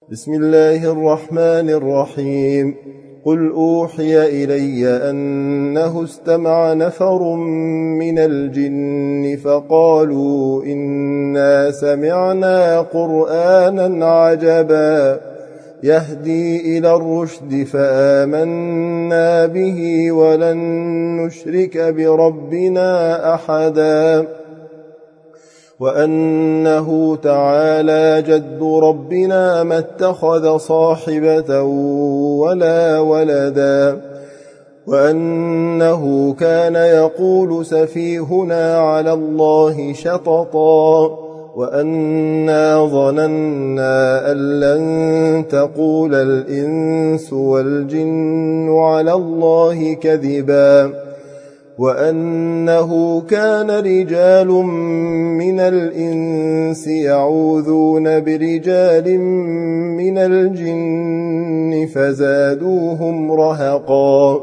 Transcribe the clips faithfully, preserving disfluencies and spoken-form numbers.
بسم الله الرحمن الرحيم. قل أوحي إلي أنه استمع نفر من الجن فقالوا إنا سمعنا قرآنا عجبا يهدي إلى الرشد فآمنا به ولن نشرك بربنا أحدا وأنه تعالى جد ربنا ما اتخذ صاحبة ولا ولدا وأنه كان يقول سفيهنا على الله شططا وأنا ظننا أن لن تقول الإنس والجن على الله كذبا وأنه كان رجال من الإنس يعوذون برجال من الجن فزادوهم رهقا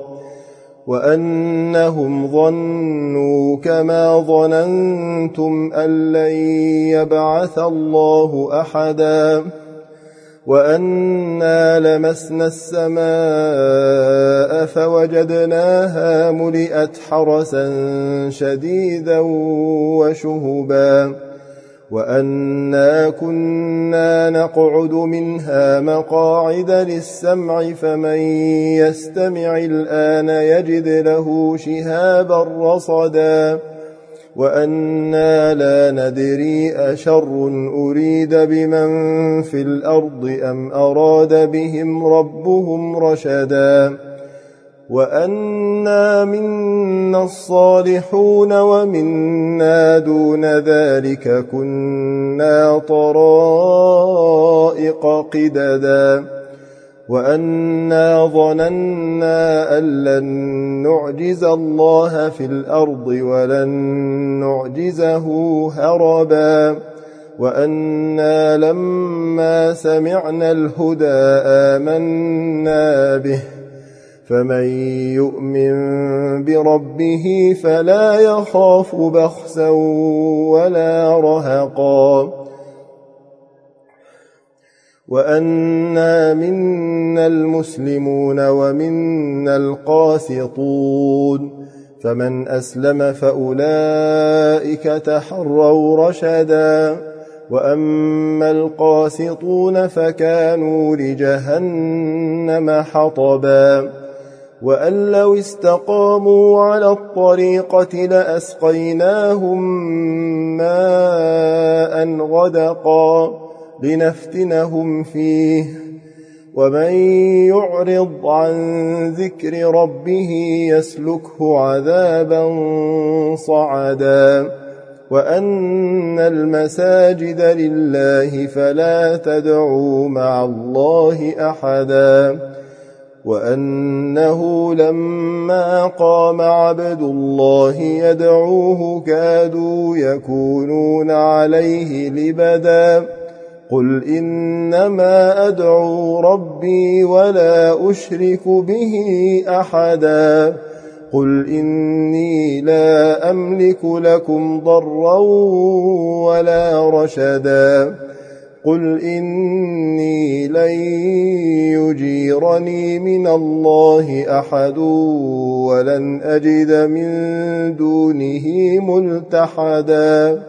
وأنهم ظنوا كما ظننتم أن لن يبعث الله أحدا وأنا لمسنا السماء فوجدناها ملئت حرسا شديدا وشهبا وأنا كنا نقعد منها مقاعد للسمع فمن يستمع الآن يجد له شهابا رصدا وأنا لا ندري أشر أريد بمن في الأرض أم أراد بهم ربهم رشدا وأنا منا الصالحون ومنا دون ذلك كنا طرائق قددا وأنا ظننا أن لن نعجز الله في الأرض ولن نعجزه هربا وأنا لما سمعنا الهدى آمنا به فمن يؤمن بربه فلا يخاف بخسا ولا رهقا وأنا منا المسلمون ومنا القاسطون فمن أسلم فأولئك تحروا رشدا وأما القاسطون فكانوا لجهنم حطبا وأن لو استقاموا على الطريقة لأسقيناهم ماء غدقا لنفتنهم فيه ومن يعرض عن ذكر ربه يسلكه عذابا صعدا وأن المساجد لله فلا تدعوا مع الله أحدا وأنه لما قام عبد الله يدعوه كادوا يكونون عليه لبدا قل إنما أدعو ربي ولا أشرك به أحدا قل إني لا أملك لكم ضرا ولا رشدا قل إني لن يجيرني من الله أحد ولن أجد من دونه ملتحدا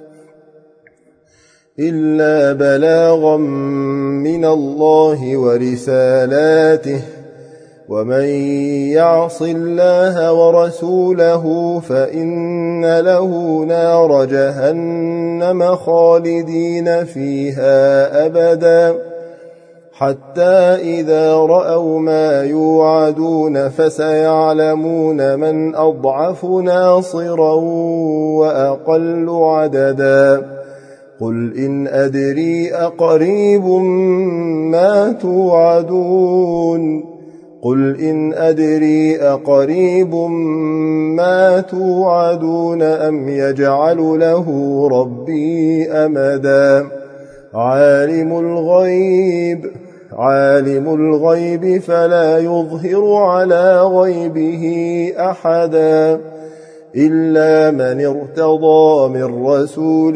إلا بلاغا من الله ورسالاته ومن يعص الله ورسوله فإن له نار جهنم خالدين فيها أبدا حتى إذا رأوا ما يوعدون فسيعلمون من أضعف ناصرا وأقل عددا قل إن أدري أقريب ما توعدون قل إن أدري أقريب ما توعدون أم يجعل له ربي أمدا عالم الغيب عالم الغيب فلا يظهر على غيبه أحدا إلا من ارتضى من رسول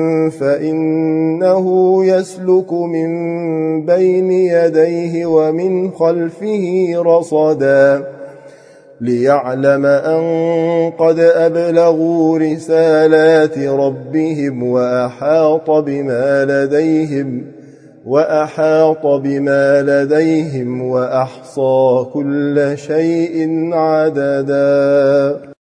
فإنه يسلك من بين يديه ومن خلفه رصدا ليعلم أن قد أبلغوا رسالات ربهم وأحاط بما لديهم وأحاط بما لديهم وأحصى كل شيء عددا.